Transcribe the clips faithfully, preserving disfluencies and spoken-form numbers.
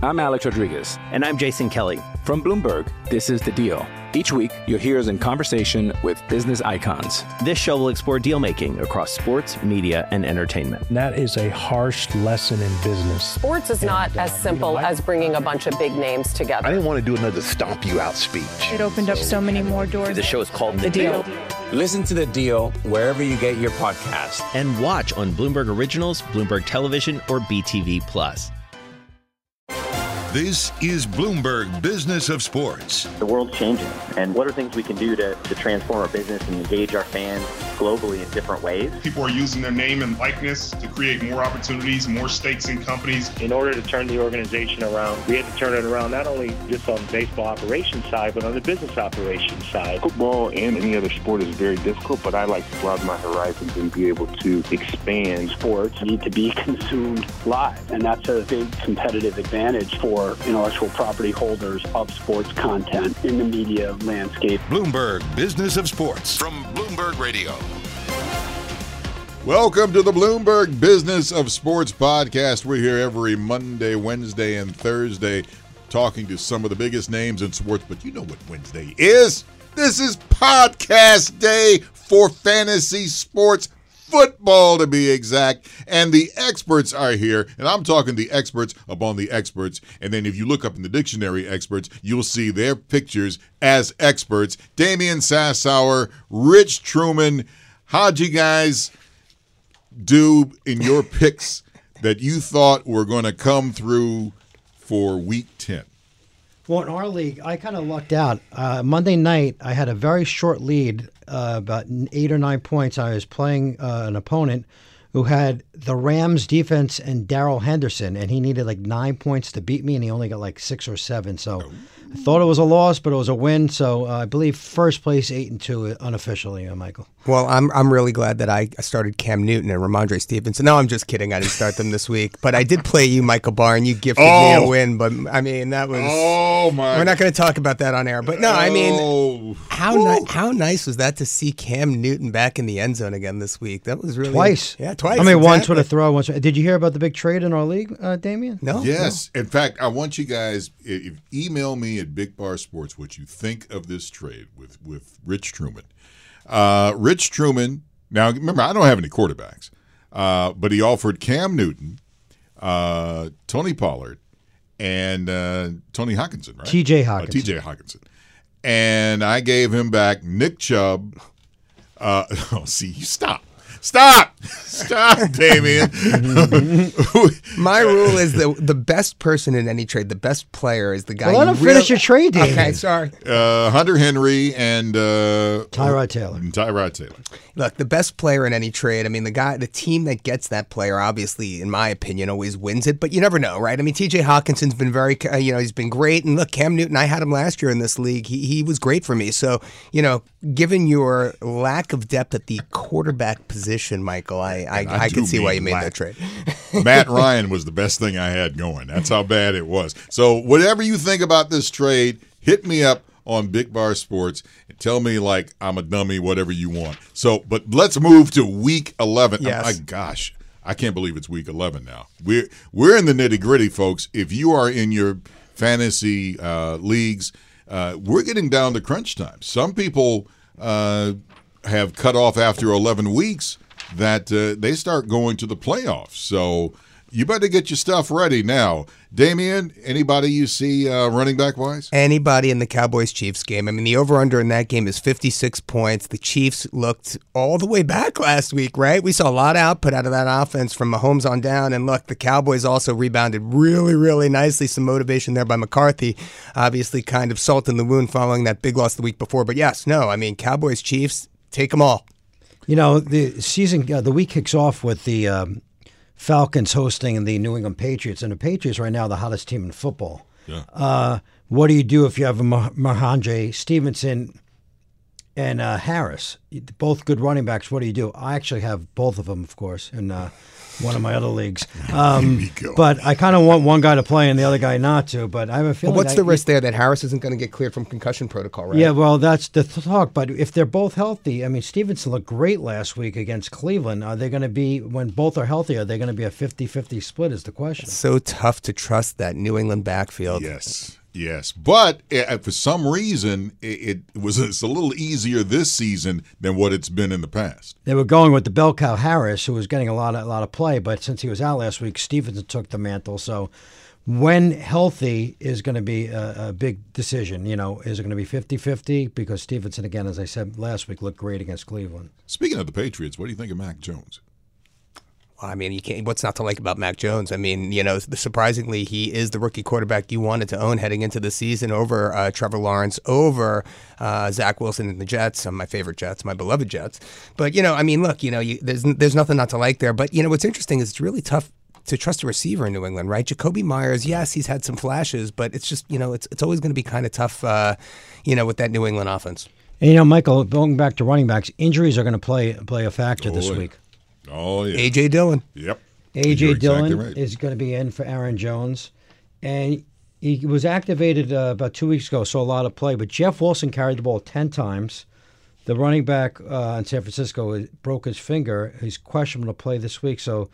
I'm Alex Rodriguez. And I'm Jason Kelly. From Bloomberg, this is The Deal. Each week, you'll hear us in conversation with business icons. This show will explore deal-making across sports, media, and entertainment. That is a harsh lesson in business. Sports is not and, uh, as simple you know, I, as bringing a bunch of big names together. I didn't want to do another stomp you out speech. It opened up so many more doors. The show is called The, the Deal. Deal. Listen to The Deal wherever you get your podcast. And watch on Bloomberg Originals, Bloomberg Television, or B T V Plus. This is Bloomberg Business of Sports. The world's changing, and what are things we can do to, to transform our business and engage our fans globally in different ways? People are using their name and likeness to create more opportunities, more stakes in companies. In order to turn the organization around, we had to turn it around not only just on the baseball operations side, but on the business operations side. Football and any other sport is very difficult, but I like to broaden my horizons and be able to expand. Sports need to be consumed live, and that's a big competitive advantage for intellectual property holders of sports content in the media landscape. Bloomberg Business of Sports from Bloomberg Radio. Welcome to the Bloomberg Business of Sports podcast. We're here every Monday, Wednesday, and Thursday talking to some of the biggest names in sports. But you know what Wednesday is? This is podcast day for fantasy sports. Football, to be exact, and the experts are here, and I'm talking the experts upon the experts, and then if you look up in the dictionary experts, you'll see their pictures as experts. Damian Sassower, Rich Truman, how'd you guys do in your picks that you thought were going to come through for week ten? Well, in our league, I kind of lucked out. Uh, Monday night, I had a very short lead, uh, about eight or nine points. I was playing uh, an opponent who had the Rams defense and Darrell Henderson, and he needed like nine points to beat me, and he only got like six or seven. So I thought it was a loss, but it was a win. So uh, I believe first place, eight and two unofficially, uh, Michael. Well, I'm I'm really glad that I started Cam Newton and Ramondre Stevenson. No, I'm just kidding. I didn't start them this week, but I did play you, Michael Barr, and you gifted oh. me a win. But I mean, that was. Oh my! We're not going to talk about that on air. But no, I mean, oh. how ni- how nice was that to see Cam Newton back in the end zone again this week? That was really twice. Yeah, twice. I mean, exactly. once with a throw. Once. Did you hear about the big trade in our league, uh, Damian? No. Yes. No. In fact, I want you guys if, email me at Big Bar Sports what you think of this trade with with Rich Truman. Uh, Rich Truman. Now, remember, I don't have any quarterbacks, uh, but he offered Cam Newton, uh, Tony Pollard, and uh, Tony Hockenson, right? T J Hockenson. Uh, T J Hockenson. And I gave him back Nick Chubb. Uh, oh, see, you stop. Stop! Stop, Damian. My rule is the the best person in any trade, the best player is the guy. Well, let him really... finish your trade, Damian. Okay, sorry. Uh, Hunter Henry and uh, Tyrod Taylor. Tyrod Taylor. Look, the best player in any trade. I mean, the guy, the team that gets that player, obviously, in my opinion, always wins it. But you never know, right? I mean, T J Hawkinson's been very, uh, you know, he's been great. And look, Cam Newton, I had him last year in this league. He he was great for me. So, you know, given your lack of depth at the quarterback position, Michael, I I, I, I can see why you made lack. that trade. Matt Ryan was the best thing I had going. That's how bad it was. So whatever you think about this trade, hit me up on Big Bar Sports and tell me like I'm a dummy, whatever you want. So, but let's move to week eleven. Yes. Oh, my gosh, I can't believe it's week eleven now. We're we're in the nitty gritty, folks. If you are in your fantasy uh, leagues, uh, we're getting down to crunch time. Some people uh, have cut off after eleven weeks. That uh, they start going to the playoffs. So you better get your stuff ready now. Damian, anybody you see uh, running back wise? Anybody in the Cowboys-Chiefs game. I mean, the over-under in that game is fifty-six points. The Chiefs looked all the way back last week, right? We saw a lot of output out of that offense from Mahomes on down. And look, the Cowboys also rebounded really, really nicely. Some motivation there by McCarthy. Obviously kind of salt in the wound following that big loss the week before. But yes, no, I mean, Cowboys-Chiefs, take them all. You know, the season, uh, the week kicks off with the um, Falcons hosting the New England Patriots, and the Patriots right now are the hottest team in football. Yeah. Uh, what do you do if you have a Ramondre Stevenson and uh, Harris, both good running backs? What do you do? I actually have both of them, of course, and uh, one of my other leagues. Um, but I kind of want one guy to play and the other guy not to. But I have a feeling. Well, what's I, the risk there that Harris isn't going to get cleared from concussion protocol, right? Yeah, well, that's the talk. But if they're both healthy, I mean, Stevenson looked great last week against Cleveland. Are they going to be, when both are healthy, are they going to be a fifty-fifty split is the question. It's so tough to trust that New England backfield. Yes. Yes, but uh, for some reason, it, it was it's a little easier this season than what it's been in the past. They were going with the bell cow Harris, who was getting a lot of, a lot of play, but since he was out last week, Stevenson took the mantle. So when healthy is going to be a, a big decision. You know, is it going to be fifty-fifty? Because Stevenson, again, as I said last week, looked great against Cleveland. Speaking of the Patriots, what do you think of Mac Jones? I mean, you can't. What's not to like about Mac Jones? I mean, you know, surprisingly, he is the rookie quarterback you wanted to own heading into the season over uh, Trevor Lawrence, over uh, Zach Wilson and the Jets, um, my favorite Jets, my beloved Jets. But you know, I mean, look, you know, you, there's there's nothing not to like there. But you know, what's interesting is it's really tough to trust a receiver in New England, right? Jacoby Myers, yes, he's had some flashes, but it's just, you know, it's it's always going to be kind of tough, uh, you know, with that New England offense. And you know, Michael, going back to running backs, injuries are going to play play a factor oh, this yeah. week. Oh yeah, A J Dillon. Yep. A J You're Dillon exactly right. is going to be in for Aaron Jones. And he was activated uh, about two weeks ago, so a lot of play. But Jeff Wilson carried the ball ten times. The running back uh, in San Francisco broke his finger. He's questionable to play this week. So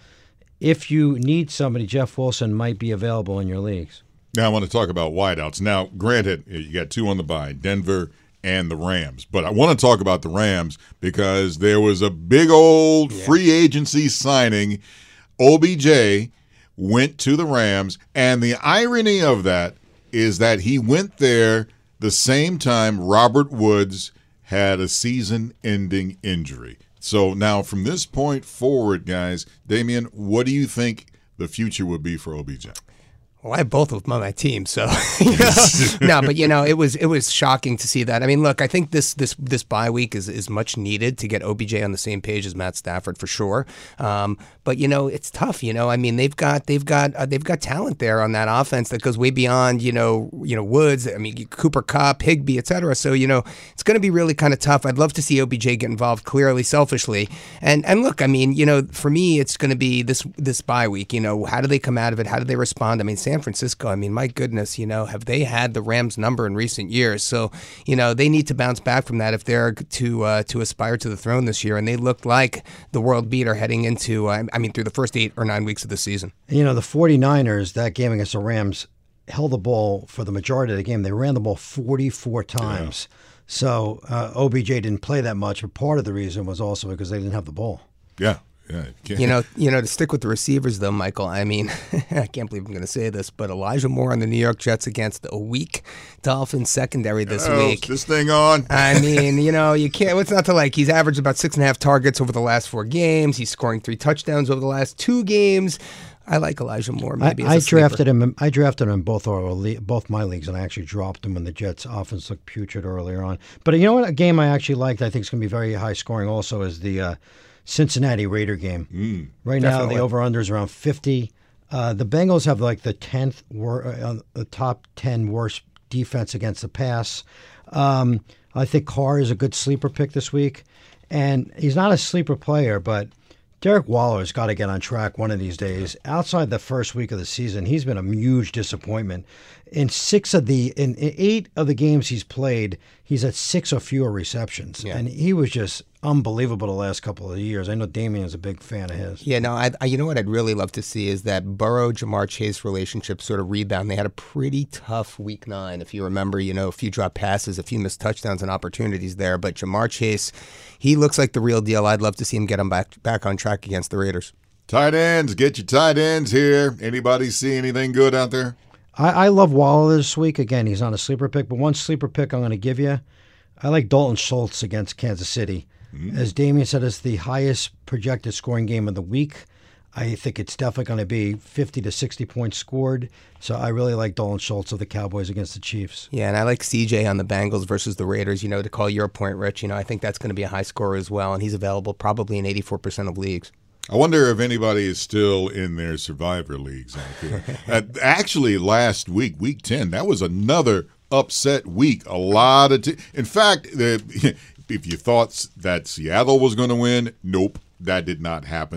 if you need somebody, Jeff Wilson might be available in your leagues. Now I want to talk about wideouts. Now, granted, you got two on the bye, Denver and the Rams. But I want to talk about the Rams because there was a big old yeah. free agency signing. O B J went to the Rams, and the irony of that is that he went there the same time Robert Woods had a season-ending injury. So now from this point forward, guys, Damian, what do you think the future would be for O B J? Well, I have both of them on my team, so you know. no. But you know, it was it was shocking to see that. I mean, look, I think this this this bye week is, is much needed to get O B J on the same page as Matt Stafford for sure. Um, but you know, it's tough. You know, I mean, they've got they've got uh, they've got talent there on that offense that goes way beyond you know you know Woods. I mean, Cooper Kupp, Higbee, et cetera. So you know, it's going to be really kind of tough. I'd love to see O B J get involved. Clearly, selfishly, and and look, I mean, you know, for me, it's going to be this this bye week. You know, how do they come out of it? How do they respond? I mean, San Francisco. I mean, my goodness, you know, have they had the Rams number in recent years? So, you know, they need to bounce back from that if they're to uh, to aspire to the throne this year. And they looked like the world beater heading into, uh, I mean, through the first eight or nine weeks of the season. You know, the 49ers, that game against the Rams, held the ball for the majority of the game. They ran the ball forty-four times. Yeah. So uh, O B J didn't play that much, but part of the reason was also because they didn't have the ball. Yeah. Yeah, you know, you know, to stick with the receivers, though, Michael, I mean, I can't believe I'm going to say this, but Elijah Moore on the New York Jets against a weak Dolphins secondary this oh, week. This thing on. I mean, you know, you can't, what's not to like? He's averaged about six and a half targets over the last four games. He's scoring three touchdowns over the last two games. I like Elijah Moore. Maybe I, as a I drafted sleeper. him. I drafted him in both our both my leagues, and I actually dropped him when the Jets' offense looked putrid earlier on. But you know what? A game I actually liked, I think is going to be very high scoring. Also, is the uh, Cincinnati Raider game. Mm, right definitely. now, the over/under is around fifty. Uh, the Bengals have like the tenth, wor- uh, the top ten worst defense against the pass. Um, I think Carr is a good sleeper pick this week, and he's not a sleeper player, but Derek Waller's got to get on track one of these days. Outside the first week of the season, he's been a huge disappointment. In six of the in eight of the games he's played, he's at six or fewer receptions, yeah. and he was just unbelievable the last couple of years. I know Damian's a big fan of his. Yeah, no, I, I, you know what I'd really love to see is that Burrow-Jamar Chase relationship sort of rebound. They had a pretty tough week nine, if you remember, you know, a few drop passes, a few missed touchdowns and opportunities there. But Jamar Chase, he looks like the real deal. I'd love to see him get him back, back on track against the Raiders. Tight ends, get your tight ends here. Anybody see anything good out there? I, I love Waller this week. Again, he's not a sleeper pick, but one sleeper pick I'm going to give you. I like Dalton Schultz against Kansas City. Mm-hmm. As Damian said, it's the highest projected scoring game of the week. I think it's definitely going to be fifty to sixty points scored. So I really like Dalton Schultz of the Cowboys against the Chiefs. Yeah, and I like C J on the Bengals versus the Raiders. You know, to call your point, Rich, you know, I think that's going to be a high scorer as well, and he's available probably in eighty-four percent of leagues. I wonder if anybody is still in their Survivor leagues out there. uh, actually, last week, week ten, that was another upset week. A lot of, t- in fact, the, if you thought that Seattle was going to win, nope, that did not happen.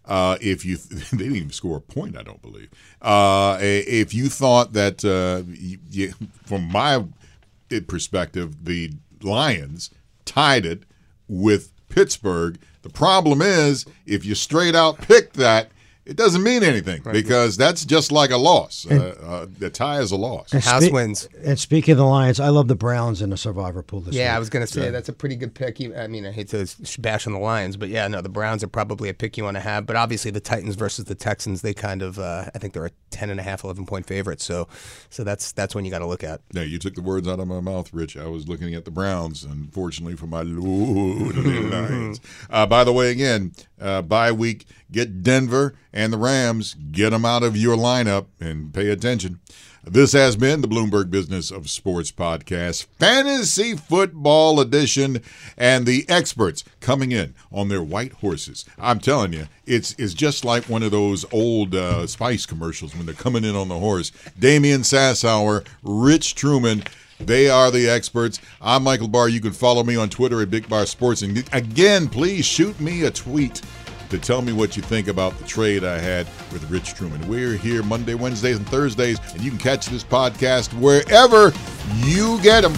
Uh, if you they didn't even score a point, I don't believe. Uh, if you thought that, uh, you, you, from my perspective, the Lions tied it with Pittsburgh. The problem is, if you straight out pick that, it doesn't mean anything right. because that's just like a loss. And, uh, uh, the tie is a loss. House spe- wins. And speaking of the Lions, I love the Browns in the Survivor pool this yeah, week. I was going to say yeah. that's a pretty good pick. I mean, I hate to bash on the Lions, but yeah, no, the Browns are probably a pick you want to have. But obviously, the Titans versus the Texans, they kind of, uh, I think they're a ten and a half, eleven point favorite. So, so that's that's when you got to look at. Yeah, you took the words out of my mouth, Rich. I was looking at the Browns, unfortunately for my Lions. Uh, by the way, again, uh, bye week. Get Denver and the Rams. Get them out of your lineup and pay attention. This has been the Bloomberg Business of Sports podcast, Fantasy Football Edition, and the experts coming in on their white horses. I'm telling you, it's it's just like one of those old uh, Spice commercials when they're coming in on the horse. Damian Sassower, Rich Truman. They are the experts. I'm Michael Barr. You can follow me on Twitter at Big Bar Sports. And again, please shoot me a tweet to tell me what you think about the trade I had with Rich Truman. We're here Monday, Wednesdays, and Thursdays, and you can catch this podcast wherever you get them.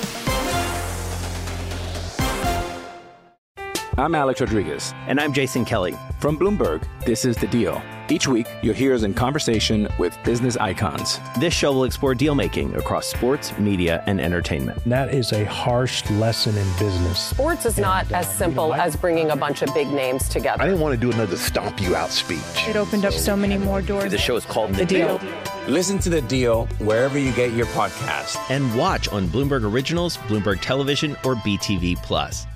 I'm Alex Rodriguez. And I'm Jason Kelly. From Bloomberg, this is The Deal. Each week, you'll hear us in conversation with business icons. This show will explore deal-making across sports, media, and entertainment. That is a harsh lesson in business. Sports is not as simple as bringing a bunch of big names together. I didn't want to do another stomp you out speech. It opened up so many more doors. The show is called The, the Deal. Deal. Listen to The Deal wherever you get your podcast. And watch on Bloomberg Originals, Bloomberg Television, or B T V Plus.